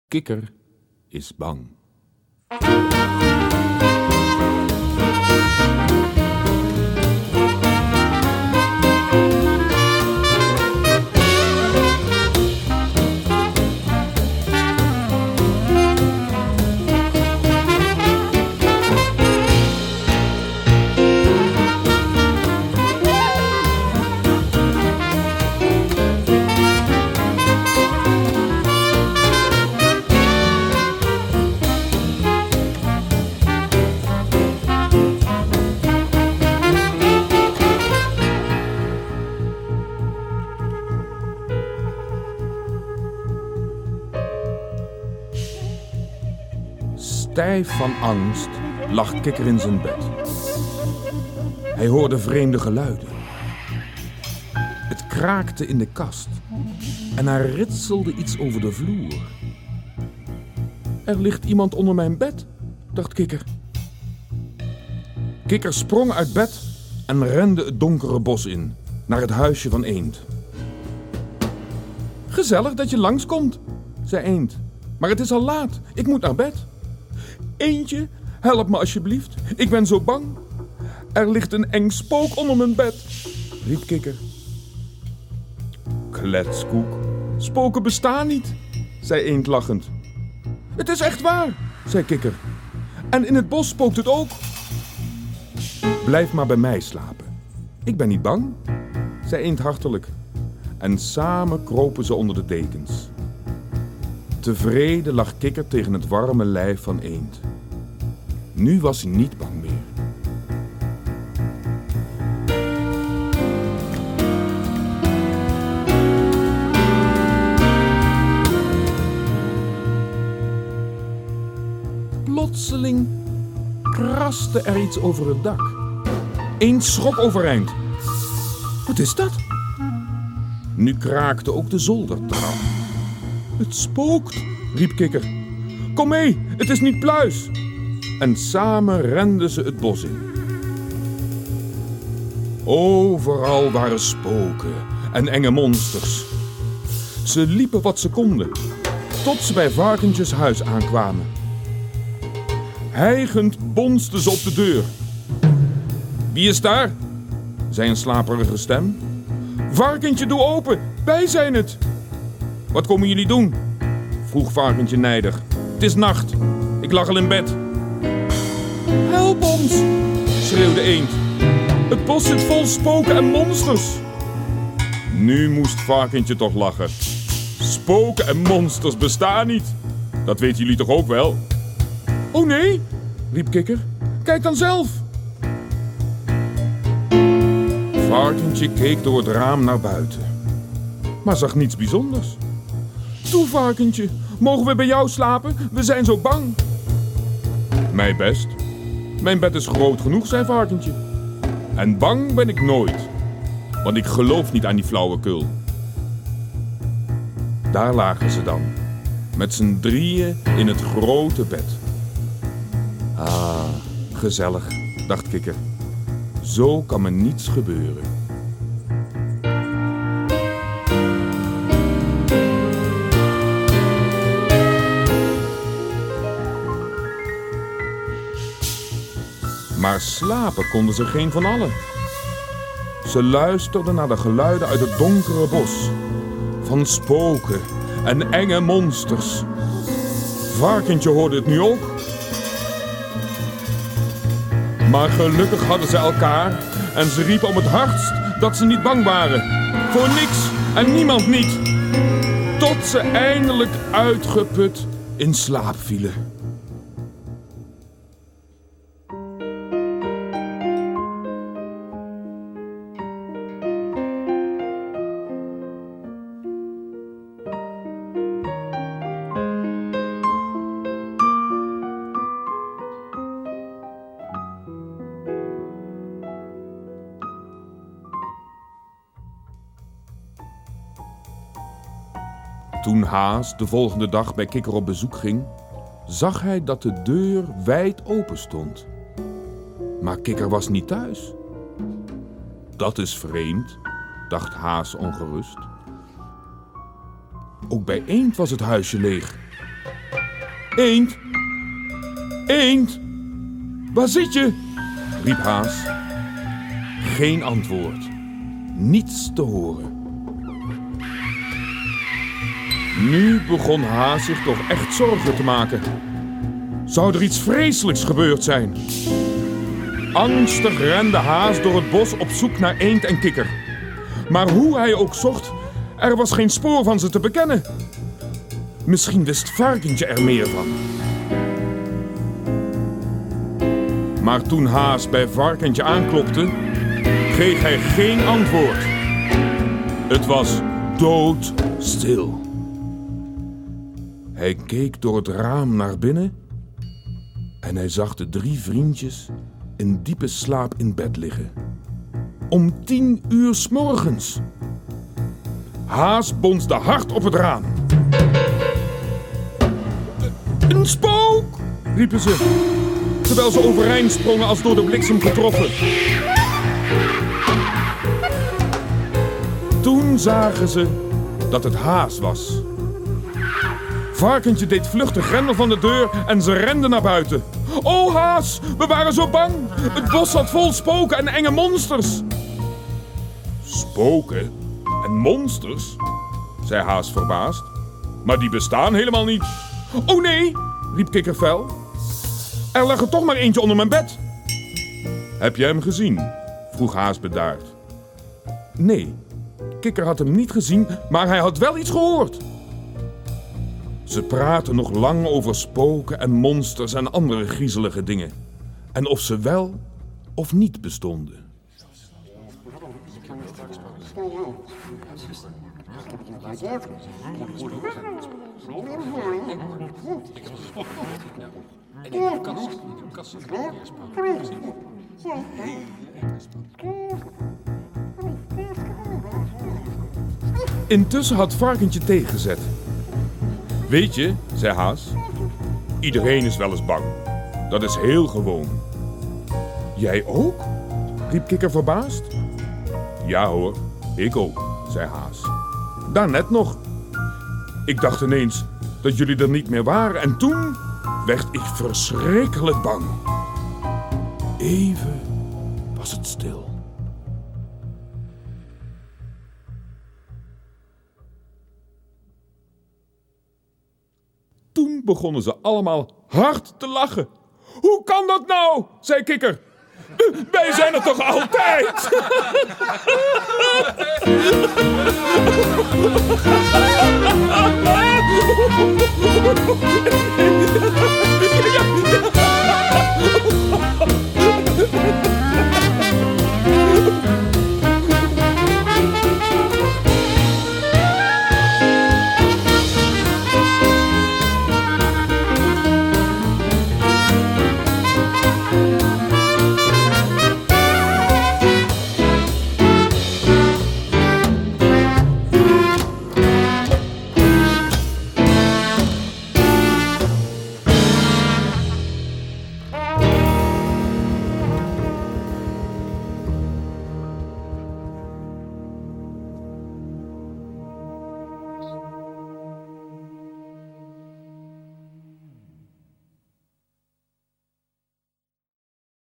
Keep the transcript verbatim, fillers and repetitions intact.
Kikker is bang. Stijf van angst lag Kikker in zijn bed. Hij hoorde vreemde geluiden. Het kraakte in de kast en er ritselde iets over de vloer. Er ligt iemand onder mijn bed, dacht Kikker. Kikker sprong uit bed en rende het donkere bos in, naar het huisje van Eend. Gezellig dat je langskomt, zei Eend, maar het is al laat, ik moet naar bed. Eendje, help me alsjeblieft, ik ben zo bang. Er ligt een eng spook onder mijn bed, riep Kikker. Kletskoek, spoken bestaan niet, zei Eend lachend. Het is echt waar, zei Kikker. En in het bos spookt het ook. Blijf maar bij mij slapen. Ik ben niet bang, zei Eend hartelijk. En samen kropen ze onder de dekens. Tevreden lag Kikker tegen het warme lijf van Eend. Nu was hij niet bang meer. Plotseling kraste er iets over het dak. Eend schrok overeind. Wat is dat? Nu kraakte ook de zoldertrap. Het spookt, riep Kikker. Kom mee, het is niet pluis. En samen renden ze het bos in. Overal waren spoken en enge monsters. Ze liepen wat ze konden, tot ze bij Varkentjes huis aankwamen. Hijgend bonsten ze op de deur. Wie is daar? zei een slaperige stem. Varkentje, doe open, wij zijn het. Wat komen jullie doen? Vroeg Varkentje nijdig. Het is nacht, ik lag al in bed. Help ons, schreeuwde Eend. Het bos zit vol spoken en monsters. Nu moest Varkentje toch lachen. Spoken en monsters bestaan niet. Dat weten jullie toch ook wel? Oh nee, riep Kikker. Kijk dan zelf. Varkentje keek door het raam naar buiten, maar zag niets bijzonders. Toe, Varkentje, mogen we bij jou slapen? We zijn zo bang. Mij best. Mijn bed is groot genoeg, zei Varkentje. En bang ben ik nooit, want ik geloof niet aan die flauwekul. Daar lagen ze dan, met z'n drieën in het grote bed. Ah, gezellig, dacht Kikker. Zo kan me niets gebeuren. Maar slapen konden ze geen van allen. Ze luisterden naar de geluiden uit het donkere bos. Van spoken en enge monsters. Varkentje hoorde het nu ook. Maar gelukkig hadden ze elkaar en ze riepen om het hardst dat ze niet bang waren. Voor niks en niemand niet. Tot ze eindelijk uitgeput in slaap vielen. Toen Haas de volgende dag bij Kikker op bezoek ging, zag hij dat de deur wijd open stond. Maar Kikker was niet thuis. Dat is vreemd, dacht Haas ongerust. Ook bij Eend was het huisje leeg. Eend! Eend! Waar zit je? Riep Haas. Geen antwoord. Niets te horen. Nu begon Haas zich toch echt zorgen te maken. Zou er iets vreselijks gebeurd zijn? Angstig rende Haas door het bos op zoek naar eend en kikker. Maar hoe hij ook zocht, er was geen spoor van ze te bekennen. Misschien wist Varkentje er meer van. Maar toen Haas bij Varkentje aanklopte, kreeg hij geen antwoord. Het was doodstil. Hij keek door het raam naar binnen en hij zag de drie vriendjes in diepe slaap in bed liggen. Om tien uur 's morgens. Haas bonsde hard op het raam. Een spook! Riepen ze, terwijl ze overeind sprongen als door de bliksem getroffen. Toen zagen ze dat het Haas was. Varkentje deed vlug de grendel van de deur en ze renden naar buiten. O Haas, we waren zo bang. Het bos zat vol spoken en enge monsters. Spoken en monsters? Zei Haas verbaasd. Maar die bestaan helemaal niet. Oh nee, riep Kikker fel. Er lag er toch maar eentje onder mijn bed. Heb je hem gezien? Vroeg Haas bedaard. Nee, Kikker had hem niet gezien, maar hij had wel iets gehoord. Ze praten nog lang over spoken en monsters en andere griezelige dingen. En of ze wel of niet bestonden. Intussen had Varkentje tegenzet. Weet je, zei Haas, iedereen is wel eens bang. Dat is heel gewoon. Jij ook? Riep Kikker verbaasd. Ja hoor, ik ook, zei Haas. Daarnet nog. Ik dacht ineens dat jullie er niet meer waren en toen werd ik verschrikkelijk bang. Even was het stil. Toen begonnen ze allemaal hard te lachen. Hoe kan dat nou? Zei Kikker. Wij zijn er toch altijd?